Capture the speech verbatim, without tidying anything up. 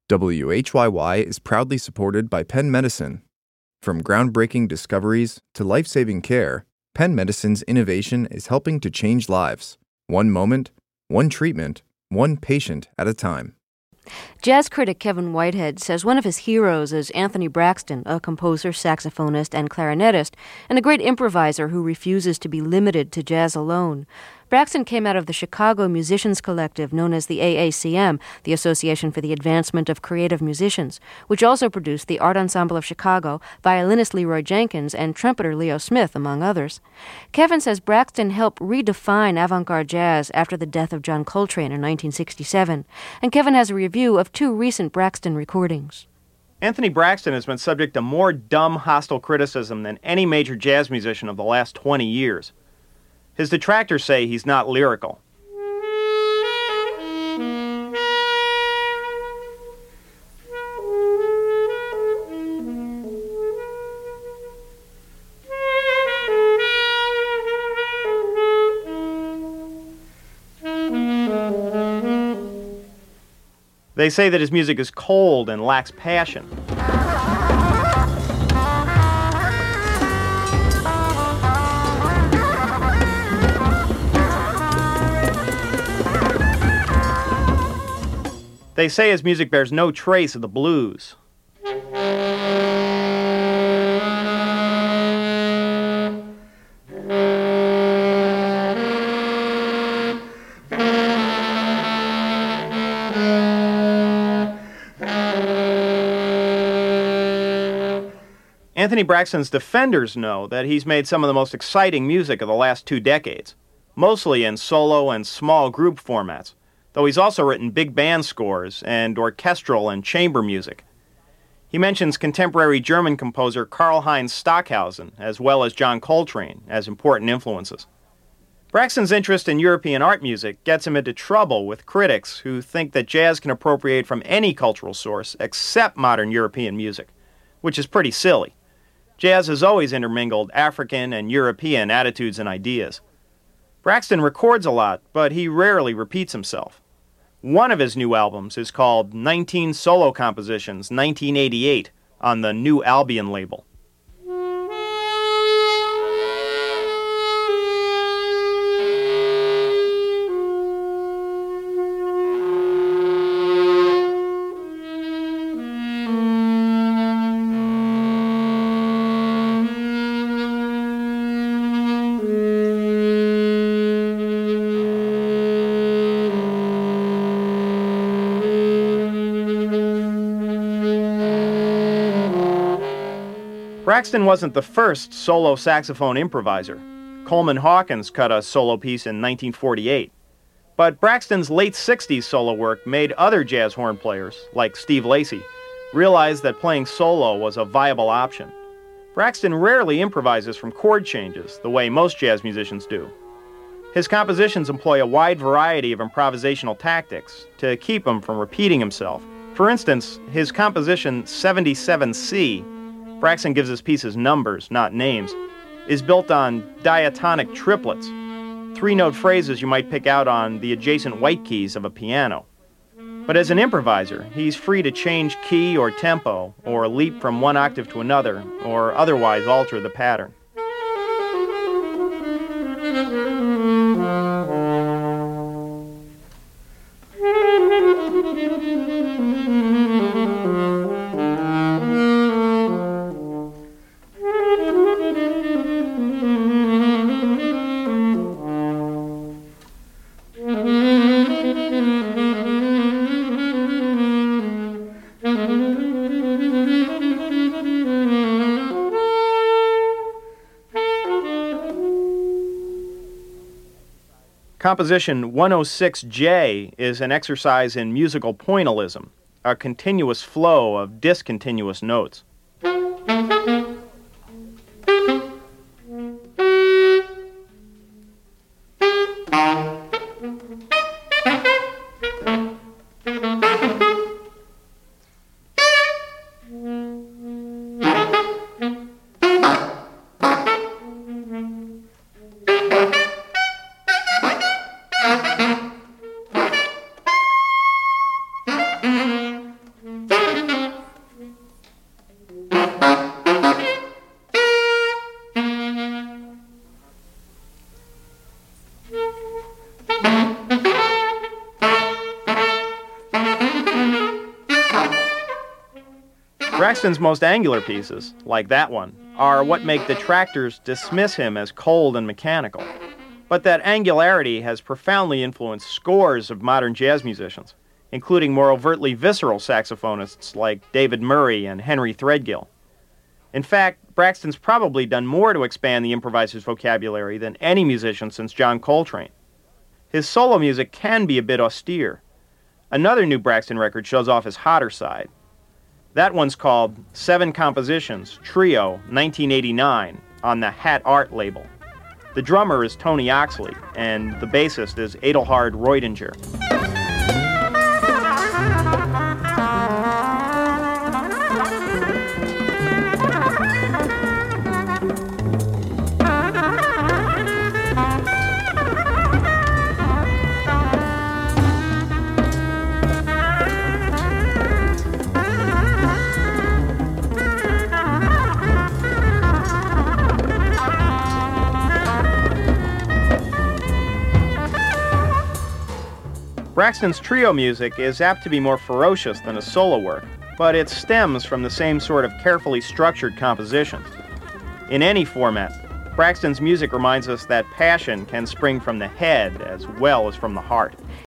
W H Y Y is proudly supported by Penn Medicine. From groundbreaking discoveries to life-saving care, Penn Medicine's innovation is helping to change lives, one moment, one treatment, one patient at a time. Jazz critic Kevin Whitehead says one of his heroes is Anthony Braxton, a composer, saxophonist, and clarinetist, and a great improviser who refuses to be limited to jazz alone. Braxton came out of the Chicago Musicians Collective, known as the A A C M, the Association for the Advancement of Creative Musicians, which also produced the Art Ensemble of Chicago, violinist Leroy Jenkins, and trumpeter Leo Smith, among others. Kevin says Braxton helped redefine avant-garde jazz after the death of John Coltrane in nineteen sixty-seven, and Kevin has a review of two recent Braxton recordings. Anthony Braxton has been subject to more dumb, hostile criticism than any major jazz musician of the last twenty years. His detractors say he's not lyrical. They say that his music is cold and lacks passion. They say his music bears no trace of the blues. Anthony Braxton's defenders know that he's made some of the most exciting music of the last two decades, mostly in solo and small group formats, though he's also written big band scores and orchestral and chamber music. He mentions contemporary German composer Karl-Heinz Stockhausen, as well as John Coltrane, as important influences. Braxton's interest in European art music gets him into trouble with critics who think that jazz can appropriate from any cultural source except modern European music, which is pretty silly. Jazz has always intermingled African and European attitudes and ideas. Braxton records a lot, but he rarely repeats himself. One of his new albums is called nineteen Solo Compositions, nineteen eighty-eight, on the New Albion label. Braxton wasn't the first solo saxophone improviser. Coleman Hawkins cut a solo piece in nineteen forty-eight. But Braxton's late sixties solo work made other jazz horn players, like Steve Lacy, realize that playing solo was a viable option. Braxton rarely improvises from chord changes, the way most jazz musicians do. His compositions employ a wide variety of improvisational tactics to keep him from repeating himself. For instance, his composition seventy-seven C, Braxton gives his pieces numbers, not names, is built on diatonic triplets, three-note phrases you might pick out on the adjacent white keys of a piano. But as an improviser, he's free to change key or tempo, or leap from one octave to another, or otherwise alter the pattern. Composition one oh six J is an exercise in musical pointillism, a continuous flow of discontinuous notes. Braxton's most angular pieces, like that one, are what make detractors dismiss him as cold and mechanical. But that angularity has profoundly influenced scores of modern jazz musicians, including more overtly visceral saxophonists like David Murray and Henry Threadgill. In fact, Braxton's probably done more to expand the improviser's vocabulary than any musician since John Coltrane. His solo music can be a bit austere. Another new Braxton record shows off his hotter side. That one's called Seven Compositions, Trio, nineteen eighty-nine, on the Hat Art label. The drummer is Tony Oxley, and the bassist is Adelhard Reudinger. Braxton's trio music is apt to be more ferocious than his solo work, but it stems from the same sort of carefully structured compositions. In any format, Braxton's music reminds us that passion can spring from the head as well as from the heart.